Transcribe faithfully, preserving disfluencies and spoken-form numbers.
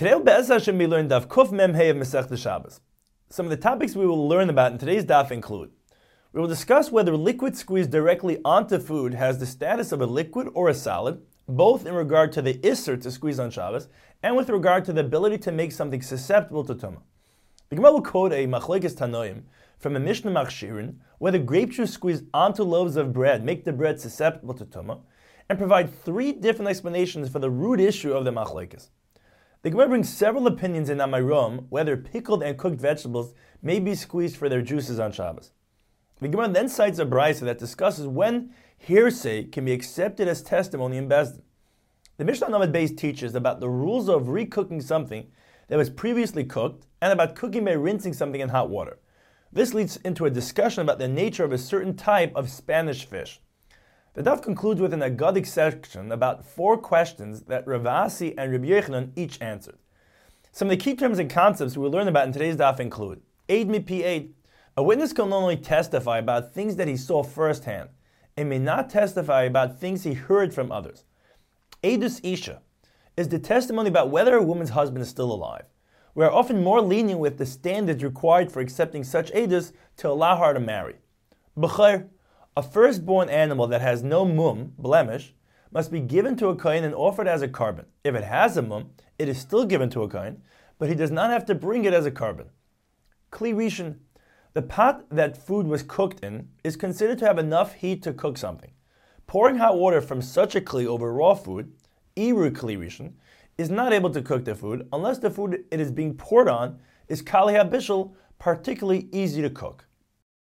Today will Be'ez Hashem be learned Daf Kuf Mem Hey of Masechta Shabbos. Some of the topics we will learn about in today's daf include: we will discuss whether liquid squeezed directly onto food has the status of a liquid or a solid, both in regard to the isser to squeeze on Shabbos and with regard to the ability to make something susceptible to tumah. The Gemara will quote a machlokes tanoim from a Mishnah Machshirin, whether grape juice squeezed onto loaves of bread make the bread susceptible to tumah, and provide three different explanations for the root issue of the machlokes. The Gemara brings several opinions in Amayrom whether pickled and cooked vegetables may be squeezed for their juices on Shabbos. The Gemara then cites a brisa that discusses when hearsay can be accepted as testimony in Beis Din. The Mishnah Lamed Beis teaches about the rules of recooking something that was previously cooked and about cooking by rinsing something in hot water. This leads into a discussion about the nature of a certain type of Spanish fish. The daf concludes with an Agadic section about four questions that Rav Asi and Rabbi Yochanan each answered. Some of the key terms and concepts we will learn about in today's daf include: Eid mipi eid. A witness can only testify about things that he saw firsthand and may not testify about things he heard from others. Eidus Isha is the testimony about whether a woman's husband is still alive. We are often more lenient with the standards required for accepting such eidus to allow her to marry. B'chair, a firstborn animal that has no mum, blemish, must be given to a kohen and offered as a carbon. If it has a mum, it is still given to a kohen, but he does not have to bring it as a carbon. Kli rishon, the pot that food was cooked in is considered to have enough heat to cook something. Pouring hot water from such a kli over raw food, iru kli rishon, is not able to cook the food unless the food it is being poured on is kali habishul, particularly easy to cook.